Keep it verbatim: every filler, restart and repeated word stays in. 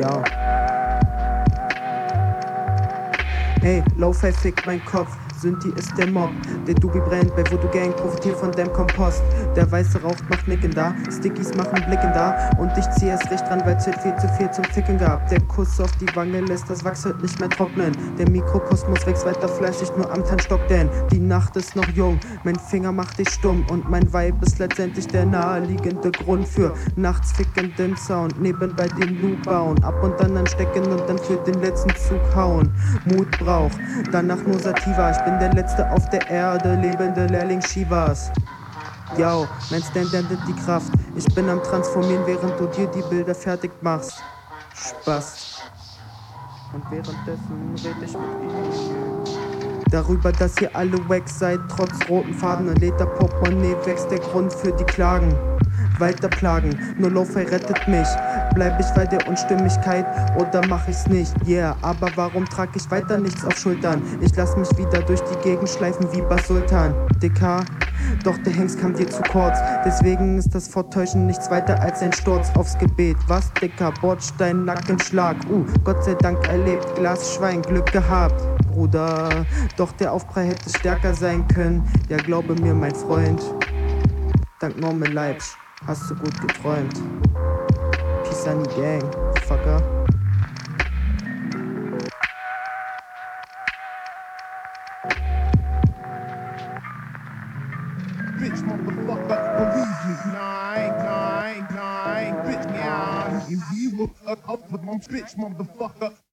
Ja. Ey, Lo-Fi fickt mein Kopf, Synthi ist der Mob. Der Dubi brennt bei Voodoo Gang, profitiert von dem Kompost. Der weiße Rauch macht Nicken da, Stickies machen Blicken da. Und ich zieh erst recht dran, weil's heute viel zu viel zum Ficken gab. Der Kuss auf die Wange lässt das Wachs heute nicht mehr trocknen. Der Mikrokosmos wächst weiter fleißig, nur am Tanzstock, denn die Nacht ist noch jung. Mein Finger macht dich stumm und mein Vibe ist letztendlich der naheliegende Grund für nachts fickenden Sound. Nebenbei den Loop bauen, ab und dann anstecken und dann für den letzten Zug hauen. Mut brauch, danach nur Sativa. Ich bin der Letzte auf der Erde, lebende Lehrling Shivas. Yo, mein Stand endet die Kraft. Ich bin am Transformieren, während du dir die Bilder fertig machst. Spaß. Und währenddessen red ich mit ihm darüber, dass ihr alle wack seid, trotz roten Faden. Und Liter Portemonnaie wächst der Grund für die Klagen. Weiter plagen, nur Lo-Fi rettet mich. Bleib ich bei der Unstimmigkeit oder mach ich's nicht? Yeah, aber warum trag ich weiter nichts auf Schultern? Ich lass mich wieder durch die Gegend schleifen wie Basultan. D K, doch der Hengst kam dir zu kurz. Deswegen ist das Vortäuschen nichts weiter als ein Sturz aufs Gebet. Was, Dicker, Bordstein, Nackenschlag. Uh, Gott sei Dank erlebt, Glasschwein, Glück gehabt. Bruder, doch der Aufprall hätte stärker sein können. Ja, glaube mir, mein Freund, dank Norman Leibsch hast du gut geträumt. Peace an die Gang, Fucker. Bitch, motherfucker, believe me. Nine, nine, nine, bitch, yeah. If you look up with my bitch, motherfucker.